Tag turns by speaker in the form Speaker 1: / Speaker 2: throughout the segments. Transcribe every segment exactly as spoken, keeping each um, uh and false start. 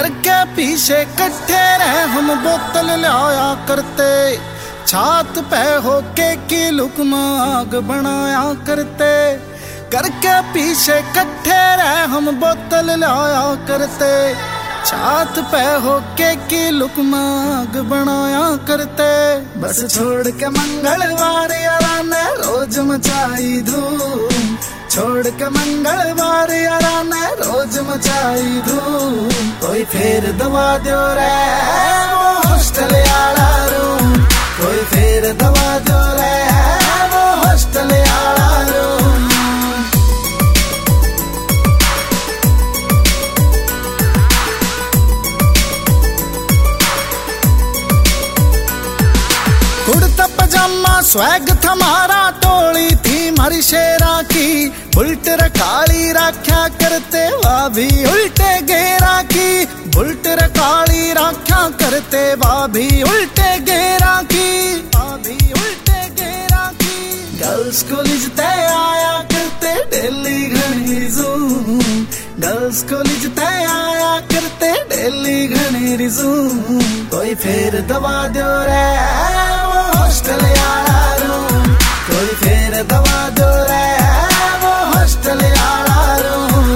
Speaker 1: करके पीछे कट्ठे रहे हम बोतल लाया करते, छात पे होके की लुकमा आग बनाया करते। करके पीछे कट्ठे रहे हम बोतल लाया करते, छात पे होके की लुकमा आग बनाया करते। बस छोड़ के मंगलवार यारा ने रोज मचाई धूम, छोड़ के मंगलवार यारा ने रोज मचाई धूम। कोई फेर दवा दो रे वो हॉस्टल आला रूम, कोई फेर दवा दो रे वो हॉस्टल आला रूम। कुर्ता पजामा स्वैग था मारा, टोली थी मारी शेरा की। बुलट रकाली राख्या करते वाह भी उल्टे गेरा की, बुलट रकाली राख्या करते वाह भी उल्टे गेरा की, वाह भी उल्टे गेरा की। गर्ल्स कॉलेज तय आया करते डेली घनी जूम, गर्ल्स कॉलेज तय आया करते डेली घनी जूम। कोई फेर दवा दो रे वो हॉस्टल आला रूम, कोई फेर दवा दो रे वो हॉस्टल आला रूम।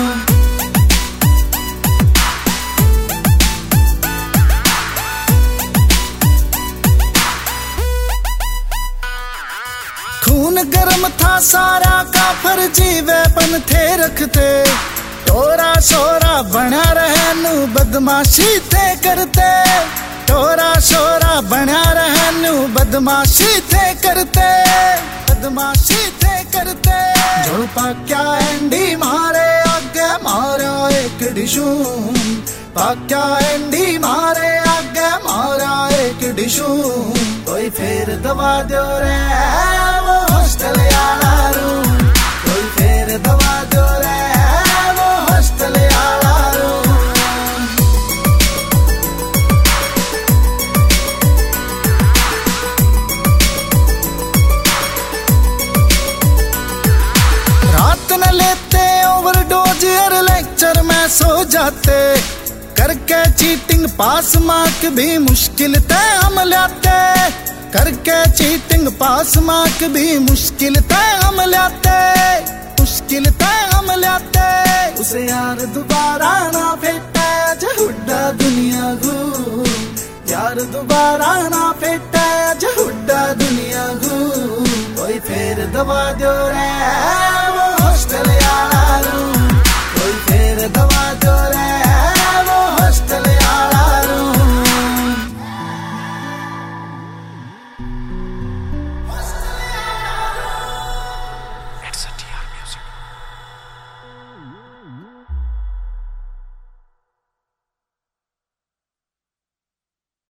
Speaker 1: खून गर्म था सारा का फर्जी वेपन थे रखते, टोरा शोरा बना रहनु बदमाशी थे करते, टोरा शोरा बना रहनु बदमाशी थे करते, बदमाशी थे करते। झोपा क्या एंडी मारे आगे मारा एक डिशूम, पाक्या एंडी मारे आगे मारा एक डिशूम। कोई फेर दवा दो रे वो हॉस्टल आला रूम, कोई फेर दवा दो रे वो हॉस्टल आला रूम। रात न लेते ओवरडोज और लेक्चर में सो जाते, करके चीटिंग पास मार्क भी मुश्किल तय हम लाते, करके चीटिंग पास मार्क भी मुश्किल तय हम लाते, मुश्किल तय हम लाते। उसे यार दोबारा ना फेटे जहुड्डा दुनिया घूम, यार दोबारा ना फेटे जहुड्डा दुनिया घूम। कोई फेर दवा दो रे